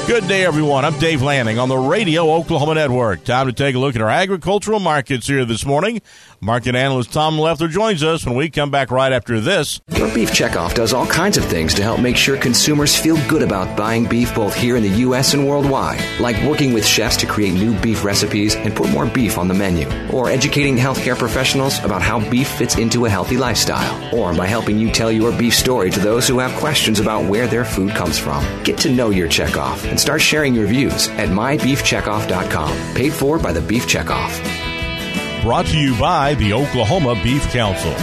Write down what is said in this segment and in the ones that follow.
Good day, everyone. I'm Dave Lanning on the Radio Oklahoma Network. Time to take a look at our agricultural markets here this morning. Market analyst Tom Leffler joins us when we come back right after this. Your Beef Checkoff does all kinds of things to help make sure consumers feel good about buying beef both here in the U.S. and worldwide, like working with chefs to create new beef recipes and put more beef on the menu, or educating healthcare professionals about how beef fits into a healthy lifestyle, or by helping you tell your beef story to those who have questions about where their food comes from. Get to know your checkoff and start sharing your views at mybeefcheckoff.com. Paid for by the Beef Checkoff. Brought to you by the Oklahoma Beef Council.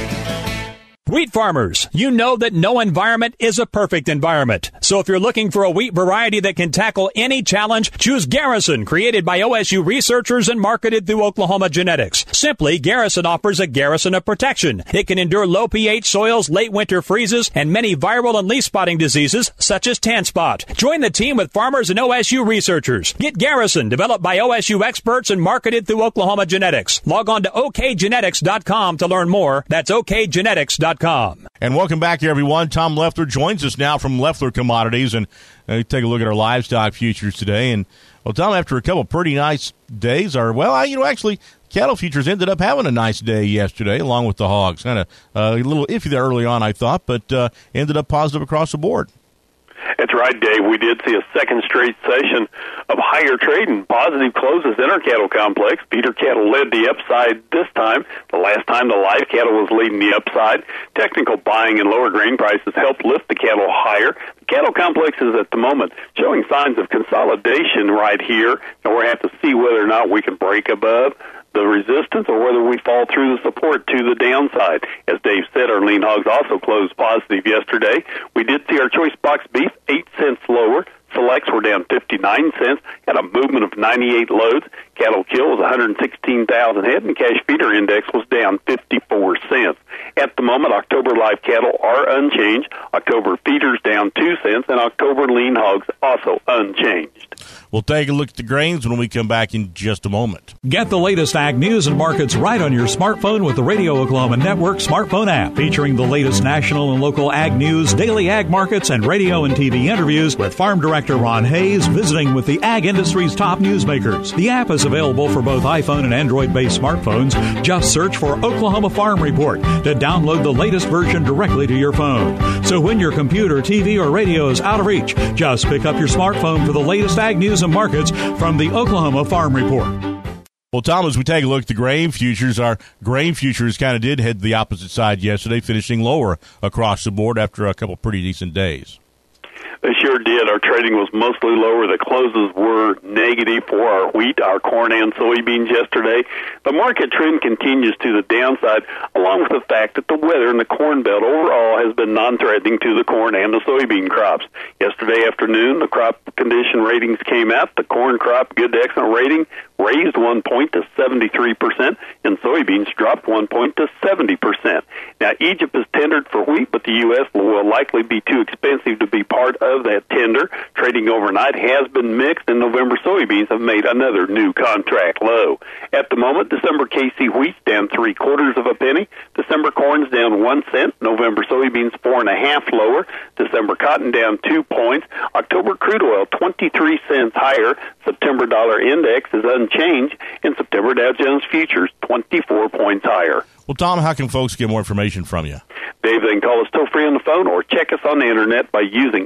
Wheat farmers, you know that no environment is a perfect environment. So if you're looking for a wheat variety that can tackle any challenge, choose Garrison, created by OSU researchers and marketed through Oklahoma Genetics. Simply, Garrison offers a garrison of protection. It can endure low pH soils, late winter freezes, and many viral and leaf spotting diseases, such as tan spot. Join the team with farmers and OSU researchers. Get Garrison, developed by OSU experts and marketed through Oklahoma Genetics. Log on to okgenetics.com to learn more. That's okgenetics.com. And welcome back, everyone. Tom Leffler joins us now from Leffler Commodities, and take a look at our livestock futures today. And, well, Tom, after a couple pretty nice days, actually, cattle futures ended up having a nice day yesterday, along with the hogs. Kind of a little iffy there early on, I thought, but ended up positive across the board. That's right, Dave. We did see a second straight session of higher trade and positive closes in our cattle complex. Feeder cattle led the upside this time. The last time the live cattle was leading the upside. Technical buying and lower grain prices helped lift the cattle higher. The cattle complex is at the moment showing signs of consolidation right here, and we're going to have to see whether or not we can break above the resistance or whether we fall through the support to the downside. As Dave said, our lean hogs also closed positive yesterday. We did see our choice box beef 8 cents lower. Selects were down 59 cents, had a movement of 98 loads. Cattle kill was 116,000 head, and cash feeder index was down 54 cents. At the moment, October live cattle are unchanged. October feeders down 2 cents, and October lean hogs also unchanged. We'll take a look at the grains when we come back in just a moment. Get the latest ag news and markets right on your smartphone with the Radio Oklahoma Network smartphone app, featuring the latest national and local ag news, daily ag markets, and radio and TV interviews with Farm Director Ron Hayes visiting with the ag industry's top newsmakers. The app is available for both iPhone and Android-based smartphones. Just search for Oklahoma Farm Report to download the latest version directly to your phone. So when your computer, TV, or radio is out of reach, just pick up your smartphone for the latest ag news and markets from the Oklahoma Farm Report. Well, Tom, as we take a look at the grain futures, our grain futures kind of did head the opposite side yesterday, finishing lower across the board after a couple pretty decent days. They sure did. Our trading was mostly lower. The closes were negative for our wheat, our corn, and soybeans yesterday. The market trend continues to the downside, along with the fact that the weather in the Corn Belt overall has been non-threatening to the corn and the soybean crops. Yesterday afternoon, the crop condition ratings came out. The corn crop good to excellent rating raised 1 point to 73%, and soybeans dropped 1 point to 70%. Now, Egypt is tendered for wheat, but the U.S. will likely be too expensive to be part of that tender. Trading overnight has been mixed, and November soybeans have made another new contract low. At the moment, December KC wheat's down 0.75 pennies. December corn's down 1 cent. November soybeans 4.5 lower. December cotton down 2 points. October crude oil 23 cents higher. September dollar index is unchanged, and September Dow Jones futures 24 points higher. Well, Tom, how can folks get more information from you? Dave, they can call us toll-free on the phone or check us on the internet by using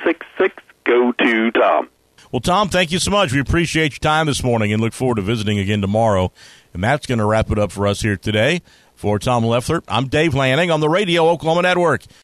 866-GO-TO-TOM. Well, Tom, thank you so much. We appreciate your time this morning and look forward to visiting again tomorrow. And that's going to wrap it up for us here today. For Tom Leffler, I'm Dave Lanning on the Radio Oklahoma Network.